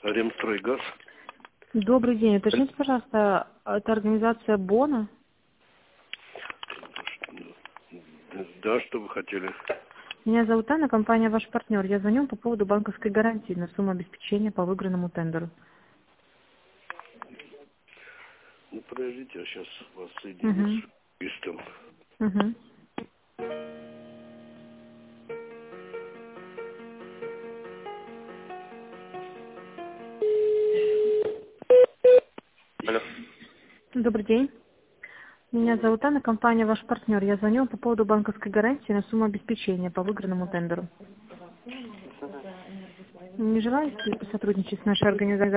Ремстройгаз. Добрый день. Уточните, пожалуйста, это организация Бона? Да, что вы хотели? Меня зовут Анна, компания «Ваш партнер». Я звоню по поводу банковской гарантии на сумму обеспечения по выигранному тендеру. Ну, подождите, я сейчас вас соединю с юристом. Угу. Алло. Добрый день. Меня зовут Анна, компания «Ваш партнер». Я звоню по поводу банковской гарантии на сумму обеспечения по выигранному тендеру. Не желаете сотрудничать с нашей организацией?